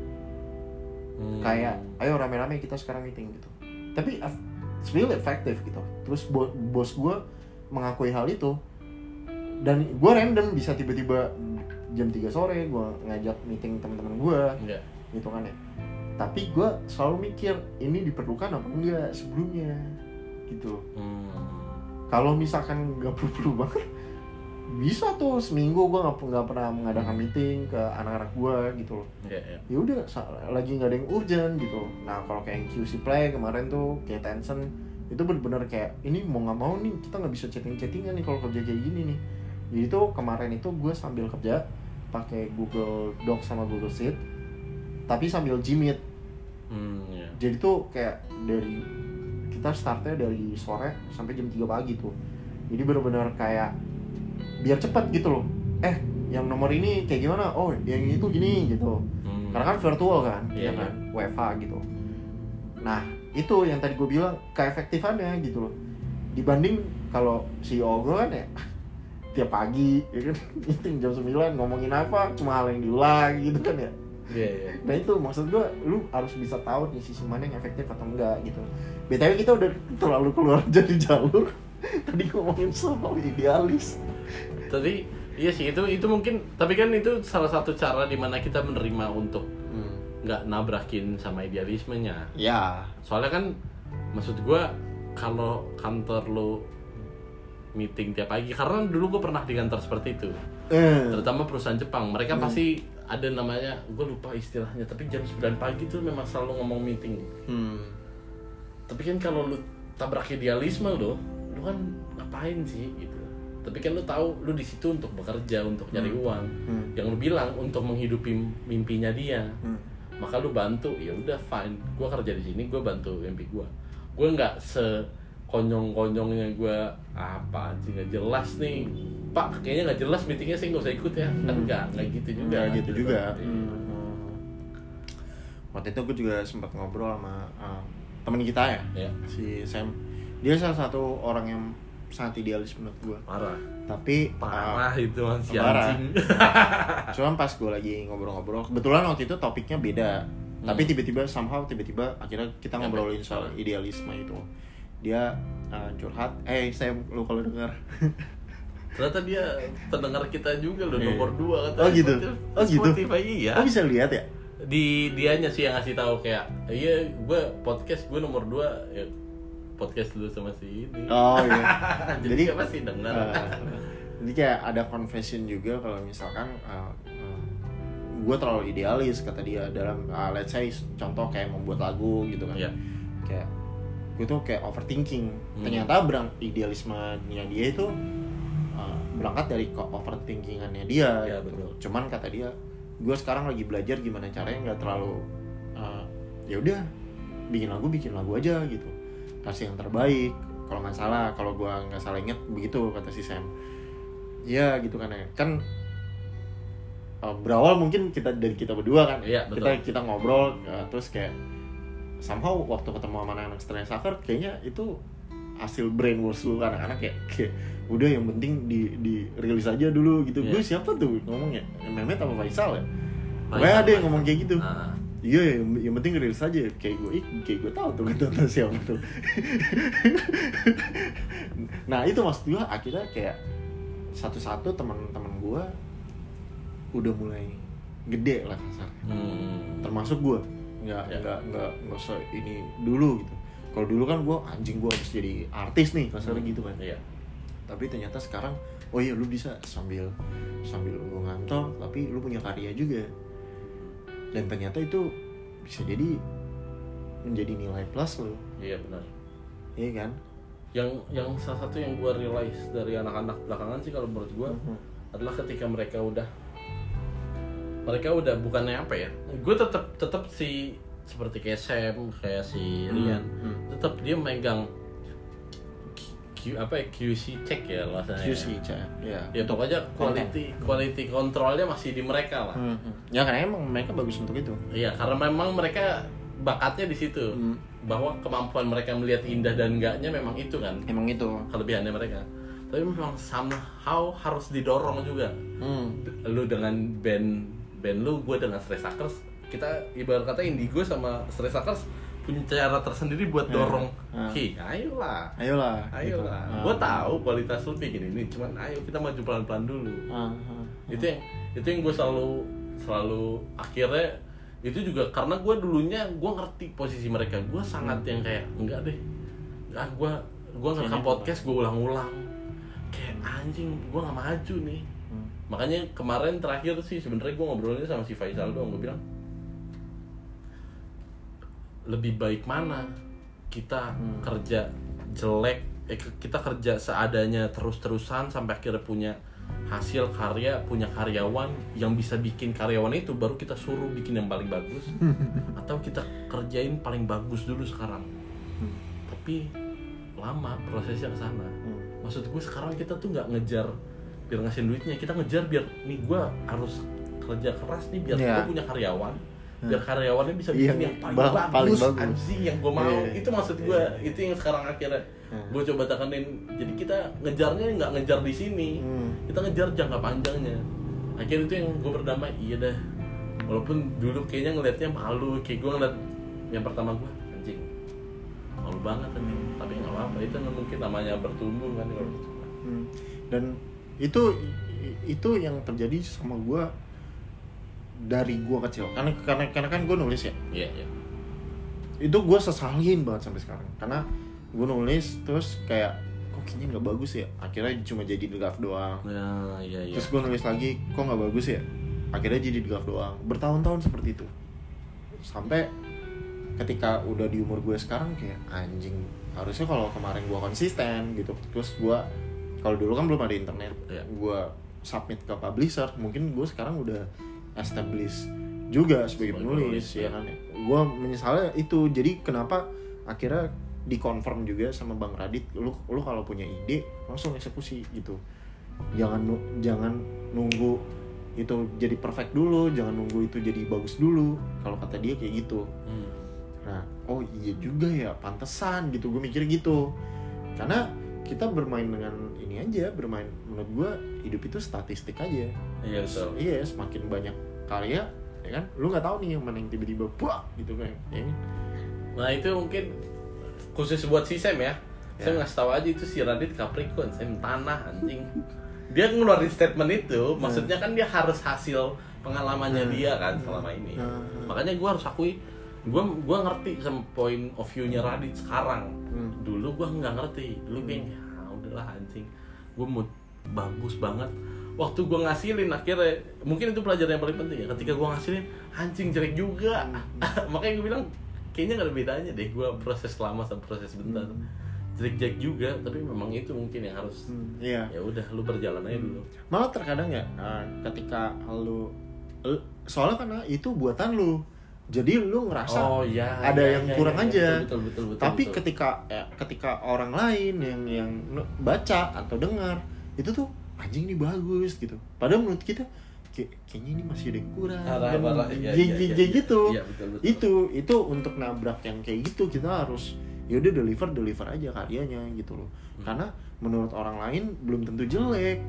Hmm. Kayak, ayo rame-rame kita sekarang meeting gitu. Tapi it's really effective gitu. Terus bo- bos gue mengakui hal itu. Dan gue random bisa tiba-tiba jam tiga sore gue ngajak meeting teman-teman gue, yeah. gitu kan ya. Tapi gue selalu mikir ini diperlukan apa enggak sebelumnya, gitu. Hmm. Kalau misalkan nggak perlu-perlu banget, bisa tuh seminggu gue nggak nggak pernah mengadakan meeting ke anak-anak gue gitu loh. Yeah, yeah. Ya udah lagi nggak ada yang urgent gitu. Nah kalau kayak Q C Play kemarin tuh kayak Tencent itu benar-benar kayak ini mau nggak mau nih kita nggak bisa chatting-chattingan nih kalau kerja kayak gini nih. Jadi tuh kemarin itu gue sambil kerja pakai Google Docs sama Google Sheet, tapi sambil Gmeet. Hmm, yeah. Jadi tuh kayak dari kita startnya dari sore sampai jam tiga pagi tuh. Jadi benar-benar kayak biar cepat gitu loh. Eh, yang nomor ini kayak gimana? Oh, yang itu gini gitu. Hmm. Karena kan virtual kan, yeah, ya kan, W F H gitu. Nah, itu yang tadi gue bilang keefektifannya gitu loh. Dibanding kalau C E O gue kan ya tiap pagi, ya kan, meeting jam sembilan ngomongin apa, cuma hal yang diulang gitu kan ya. Iya, iya. Nah itu maksud gue, lu harus bisa tahu nih sisi mana yang efektif atau enggak gitu. B T W kita udah terlalu keluar jadi jalur. Tadi ngomongin soal idealis. Tapi iya sih itu itu mungkin, tapi kan itu salah satu cara dimana kita menerima untuk nggak hmm. nabrakin sama idealismenya. Ya. Soalnya kan maksud gue kalau kantor lu meeting tiap pagi, karena dulu gue pernah di kantor seperti itu, mm. terutama perusahaan Jepang, mereka mm. pasti ada namanya, gue lupa istilahnya, tapi jam sembilan pagi tuh memang selalu ngomong meeting. mm. Tapi kan kalau lu tabrak idealisme lo, lu kan ngapain sih gitu. Tapi kan lu tahu lu di situ untuk bekerja, untuk nyari mm. uang, mm. yang lu bilang untuk menghidupi mimpinya dia, mm. maka lu bantu, ya udah fine, gue kerja di sini, gue bantu mimpi gue. Gue nggak se konyong-konyongnya gue apa aja nggak jelas nih Pak, kayaknya nggak jelas meetingnya, saya nggak usah ikut ya. Kan nggak nggak gitu juga. Nggak gitu juga. Hmm. Waktu itu gue juga sempat ngobrol sama uh, temen kita ya, yeah. si Sam. Dia salah satu orang yang sangat idealis menurut gue. Parah. Tapi parah uh, itu masih parah. anjing. Cuma pas gue lagi ngobrol-ngobrol, kebetulan waktu itu topiknya beda. Hmm. Tapi tiba-tiba somehow tiba-tiba akhirnya kita ngobrolin soal idealisme itu. Dia uh, curhat, eh saya lu kalau dengar. Ternyata dia pendengar kita juga loh, nomor dua kata. Oh gitu. Oh gitu. Spotify iya. Oh bisa lihat ya? Di dianya sih yang ngasih tahu kayak, iya gue podcast gue nomor dua ya, podcast lu sama si ini. Oh iya. Jadi, jadi pasti dengar. Uh, jadi kayak ada confession juga kalau misalkan uh, uh, gue terlalu idealis kata dia dalam uh, let's say contoh kayak membuat lagu gitu kan. Yeah. Kayak gue tuh kayak overthinking. Hmm. Ternyata berang idealismenya dia itu uh, berangkat dari overthinkingannya dia. Ya, gitu. betul. Cuman kata dia, gue sekarang lagi belajar gimana caranya nggak terlalu uh, ya udah bikin lagu bikin lagu aja gitu, kasih yang terbaik. Kalau nggak salah, kalau gue nggak salah inget begitu kata si Sam. Ya gitu kan ya. Kan uh, berawal mungkin kita dari kita berdua kan. Ya, betul. Kita kita ngobrol uh, terus kayak somehow waktu ketemu sama anak-anak Strand Soccer kayaknya itu hasil brainwash lu anak-anak kayak, kayak udah yang penting di di rilis aja dulu gitu. Yeah. Gue siapa tuh ngomongnya? Mehmet apa Faisal ya? Pokoknya ada yang ngomong kayak gitu. Uh. Iya, yang, yang penting rilis aja. Kayak gue, kayak gue tahu tuh kata siapa tuh. Nah itu maksud gue akhirnya kayak satu-satu teman-teman gue udah mulai gede lah kasar. Hmm. Termasuk gue. Nggak, ya. nggak, nggak, nggak usah ini dulu gitu. Kalau dulu kan gue anjing gue harus jadi artis nih kasarnya gitu kan. Iya. Tapi ternyata sekarang, oh iya lu bisa sambil sambil lu ngantor, tapi lu punya karya juga. Dan ternyata itu bisa jadi menjadi nilai plus lu. Iya benar. Iya kan? Yang yang salah satu yang gue realize dari anak-anak belakangan sih kalau menurut gue mm-hmm. adalah ketika mereka udah mereka udah bukannya apa ya, gue tetap tetap si seperti kayak Sam, kayak si Rian, hmm, hmm. tetap dia megang Q, apa ya, Q C check ya rasanya. Q C check, ya. Ya pokoknya quality quality controlnya masih di mereka lah. Hmm, hmm. Ya karena emang mereka bagus untuk itu. Iya, karena memang mereka bakatnya di situ, hmm. bahwa kemampuan mereka melihat indah dan enggaknya memang itu kan. Emang itu kelebihannya mereka. Tapi memang somehow harus didorong juga. Hmm. Lu dengan band band lu, gue dengan Stress Suckers, kita ibarat kata Indigo sama Stress Suckers punya cara tersendiri buat dorong. Yeah. Hi, ayolah, ayolah, ayolah. Gitu. Gue tahu kualitas lu kayak gini nih, cuman ayo kita maju pelan-pelan dulu. Uh, uh, uh. Itu yang itu yang gue selalu selalu akhirnya itu juga karena gue dulunya gue ngerti posisi mereka, gue sangat yang kayak enggak deh, ah gue gue ngerekam podcast gue ulang-ulang, kayak anjing gue nggak maju nih. Hmm. Makanya kemarin terakhir sih sebenarnya gue ngobrolnya sama si Faisal doang, gue bilang lebih baik mana kita hmm. kerja jelek, eh, kita kerja seadanya terus-terusan sampai akhirnya punya hasil karya, punya karyawan yang bisa bikin karyawan itu baru kita suruh bikin yang paling bagus, atau kita kerjain paling bagus dulu sekarang. Hmm. Tapi lama prosesnya ke sana. Hmm. Maksud gue sekarang kita tuh nggak ngejar biar ngasih duitnya, kita ngejar biar nih gue harus kerja keras nih biar yeah. gue punya karyawan, biar karyawannya bisa bikin yang, yang paling, bah, bagus, paling bagus anjing yang gue mau. Yeah. Itu maksud gue, yeah. itu yang sekarang akhirnya yeah. gue coba tekanin. Jadi kita ngejarnya nggak ngejar di sini, hmm. kita ngejar jangka panjangnya. Akhirnya itu yang gue berdamai, iya dah, walaupun dulu kayaknya ngelihatnya malu, kayak gue ngeliat yang pertama gue anjing malu banget anjing, tapi nggak apa-apa, itu mungkin namanya bertumbuh kan kalau gitu. Hmm. Dan itu itu yang terjadi sama gue dari gue kecil, karena karena karena kan gue nulis ya. Iya iya. Itu gue sesalin banget sampai sekarang, karena gue nulis terus kayak kok kayaknya nggak bagus ya, akhirnya cuma jadi draft doang. Nah, iya iya. Terus gue nulis lagi kok nggak bagus ya, akhirnya jadi draft doang. Bertahun-tahun seperti itu, sampai ketika udah di umur gue sekarang kayak anjing, harusnya kalau kemarin gue konsisten gitu. Terus gue kalau dulu kan belum ada internet, iya. gue submit ke publisher, mungkin gue sekarang udah establish juga sebagai penulis, ya kan. Gue menyesalnya itu. Jadi kenapa akhirnya dikonfirm juga sama Bang Radit, lu lu kalau punya ide langsung eksekusi gitu. Jangan jangan nunggu itu jadi perfect dulu, jangan nunggu itu jadi bagus dulu. Kalau kata dia kayak gitu. Hmm. Nah, oh iya juga ya, pantesan gitu. Gue mikir gitu. Karena kita bermain dengan ini aja, bermain menurut gue hidup itu statistik aja. Iya betul. Iya, semakin banyak karya, ya kan, lu nggak tahu nih yang mana yang tiba-tiba buah gitu kan. Ya. Nah itu mungkin khusus buat si Sam ya. Ya. Saya ngasih tahu aja itu si Radit Capricorn, Sam tanah anjing. Dia ngeluarin statement itu, maksudnya kan dia harus hasil pengalamannya hmm. dia kan selama ini. Hmm. Makanya gue harus akui, gue gue ngerti sama point of view-nya Radit sekarang. Hmm. Dulu gue nggak ngerti, dulu kayaknya ah, udahlah anjing, gue mood bagus banget. Waktu gue ngasilin akhirnya, mungkin itu pelajaran yang paling penting ya. Ketika gue ngasilin, anjing jelek juga. Makanya gue bilang kayaknya nggak ada bedanya deh, gue proses lama sama proses bentar. Hmm. Jelek-jelek juga, tapi memang itu mungkin yang harus. Hmm, iya. Ya udah, lu berjalan aja dulu. Malah terkadang ya, uh, ketika lu, lu, soalnya karena itu buatan lu, jadi lu ngerasa oh, ya, ada ya, yang ya, kurang ya, aja. Betul, betul, betul, betul, tapi betul. ketika ya, ketika orang lain yang yang baca atau dengar itu tuh anjing ini bagus gitu. Padahal menurut kita kayak, kayaknya ini masih ada yang kurang. Arah-arah, iya, iya, iya, iya, gitu. Iya, betul, betul. Itu itu untuk nabrak yang kayak gitu kita harus ya udah deliver deliver aja karyanya gitu loh. Hmm. Karena menurut orang lain belum tentu jelek.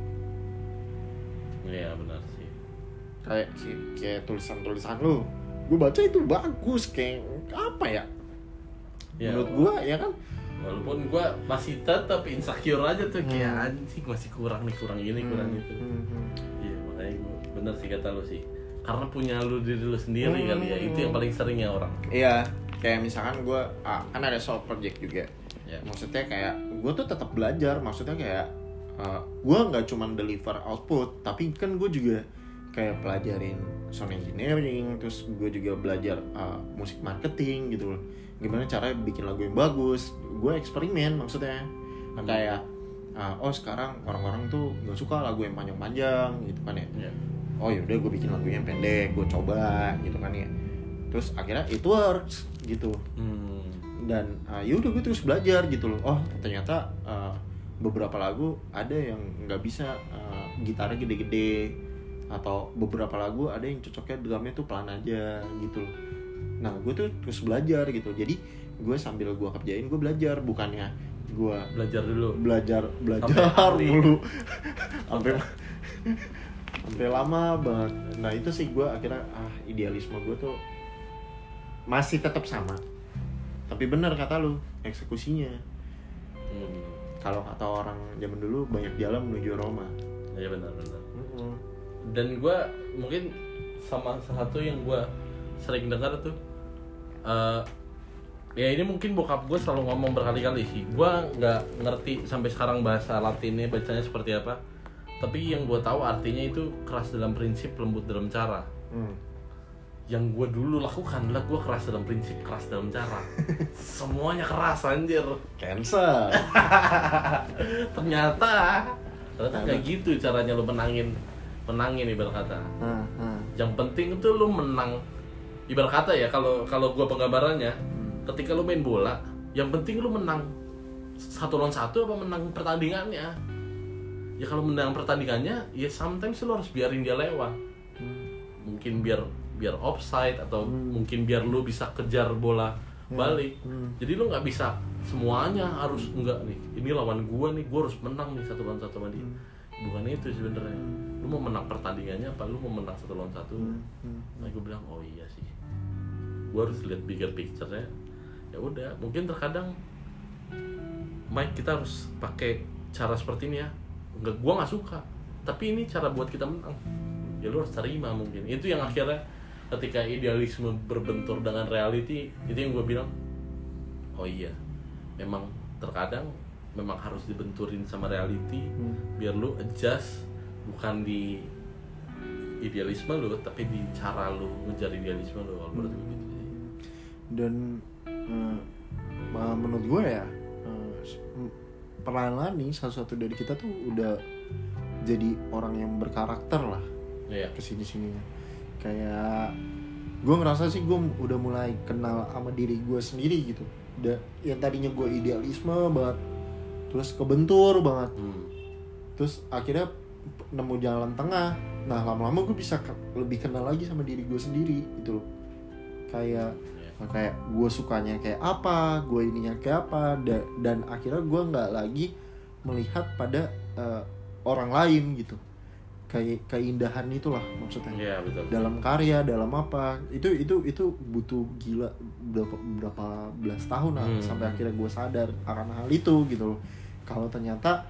Iya benar sih. Kayak kayak tulisan-tulisan lu, gue baca itu bagus, kayak apa ya? Ya menurut gue ya kan. Walaupun gue masih tetap insecure aja tuh, hmm. kayak anjing masih kurang nih, kurang ini, kurang hmm. itu. Iya hmm. makanya gue bener sih kata lu sih. Karena punya lu diri lu sendiri hmm. kali ya, itu yang paling sering ya orang. Iya. Kayak misalkan gue, ah, kan ada soal project juga, ya. Maksudnya kayak gue tuh tetap belajar, maksudnya kayak uh, gue nggak cuma deliver output, tapi kan gue juga kayak pelajarin sound engineering, terus gue juga belajar uh, musik marketing gitu loh, gimana cara bikin lagu yang bagus, gue eksperimen maksudnya, hmm. kayak uh, oh sekarang orang-orang tuh nggak suka lagu yang panjang-panjang gitu kan ya, ya. Oh yaudah gue bikin lagu yang pendek, gue coba gitu kan ya. Terus akhirnya it works gitu. Hmm. Dan uh, ya udah gue terus belajar gitu loh. Oh ternyata uh, beberapa lagu ada yang nggak bisa uh, gitarnya gede-gede, atau beberapa lagu ada yang cocoknya drumnya tuh pelan aja gitu loh. Nah gue tuh terus belajar gitu. Jadi gue sambil gue kerjain gue belajar, bukannya gue belajar dulu. Belajar belajar dulu sampai sampai lama banget. Nah itu sih gue akhirnya ah idealisme gue tuh masih tetap sama, tapi benar kata lu eksekusinya. Hmm. Kalau kata orang zaman dulu banyak jalan menuju Roma. Iya benar-benar. Mm-hmm. Dan gue mungkin sama satu yang gue sering dengar tuh, uh, ya ini mungkin bokap gue selalu ngomong berkali-kali sih. Gue nggak ngerti sampai sekarang bahasa Latinnya bacanya seperti apa. Tapi yang gue tahu artinya itu keras dalam prinsip, lembut dalam cara. Hmm. Yang gue dulu lakukan adalah gue keras dalam prinsip, keras dalam cara. Semuanya keras anjir. Cancel. Ternyata ternyata kayak gitu caranya lo menangin menangin ibarat kata. Hmm, hmm. Yang penting itu lo menang. Ibarat kata ya, kalau kalau gue penggambarannya, hmm. ketika lo main bola, yang penting lo menang satu lawan satu apa menang pertandingannya. Ya kalau menang pertandingannya, ya sometimes lo harus biarin dia lewat. Hmm. Mungkin biar biar offside atau hmm. mungkin biar lu bisa kejar bola hmm. balik. Hmm. Jadi lu nggak bisa semuanya harus enggak nih. Ini lawan gua nih, gua harus menang nih satu lawan satu sama dia. Hmm. bukan itu sebenarnya. Lu mau menang pertandingannya apa lu mau menang satu lawan satu? Hmm, hmm. Nah gue bilang oh iya sih, gue harus lihat bigger picture-nya. Ya udah, mungkin terkadang Mike kita harus pakai cara seperti ini ya. Enggak, gue nggak suka, tapi ini cara buat kita menang. Ya lu harus terima mungkin. Itu yang akhirnya ketika idealisme berbentur dengan reality, itu yang gue bilang oh iya, memang terkadang memang harus dibenturin sama reality hmm. biar lu adjust, bukan di idealisme lu tapi di cara lu ngejar idealisme lu. Kalau menurut gue gitu sih. Dan uh, menurut gue ya uh, perlahan-lahan nih salah satu dari kita tuh udah jadi orang yang berkarakter lah. Iya. Kesini-sininya kayak gue ngerasa sih gue udah mulai kenal sama diri gue sendiri gitu. Da, yang tadinya gue idealisme banget terus kebentur banget hmm. terus akhirnya nemu jalan tengah. Nah lama-lama gue bisa ke, lebih kenal lagi sama diri gue sendiri gitu loh. Kayak yeah. kayak gue sukanya kayak apa, gue ininya kayak apa, da, dan akhirnya gue nggak lagi melihat pada uh, orang lain gitu. Kayak keindahan itulah maksudnya. Yeah, betul. Dalam karya, dalam apa itu itu itu butuh gila berapa berapa belas tahun lah hmm. sampai akhirnya gue sadar akan hal itu gitu loh. Kalau ternyata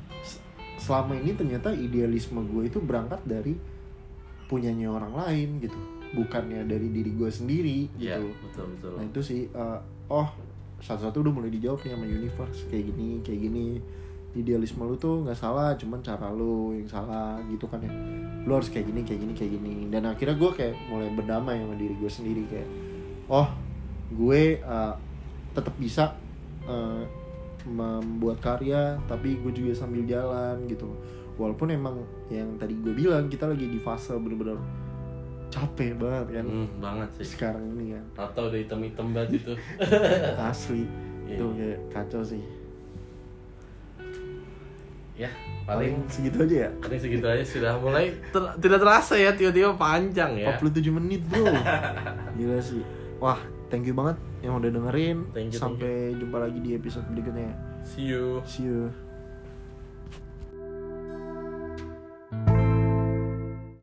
selama ini ternyata idealisme gue itu berangkat dari punyanya orang lain gitu, bukannya dari diri gue sendiri gitu. Yeah, betul betul. Nah itu sih uh, oh satu-satu udah mulai dijawab nih sama universe kayak gini kayak gini. Idealisme lu tuh nggak salah, cuman cara lu yang salah gitu kan ya. Lu harus kayak gini kayak gini kayak gini. Dan akhirnya gue kayak mulai berdamai sama diri gue sendiri kayak oh gue uh, tetap bisa uh, membuat karya tapi gue juga sambil jalan gitu. Walaupun emang yang tadi gue bilang kita lagi di fase bener-bener capek banget kan. Hmm, banget sih sekarang ini kan. Atau udah hitam-hitam banget itu. Asli. Yeah. Itu kayak kacau sih. Ya paling, paling segitu aja ya. Paling segitu aja sudah mulai ter- tidak terasa ya tiba-tiba panjang ya. empat puluh tujuh menit bro. Gila sih. Wah thank you banget yang udah dengerin. Thank you, Sampai thank you. Jumpa lagi di episode berikutnya. See you. See you.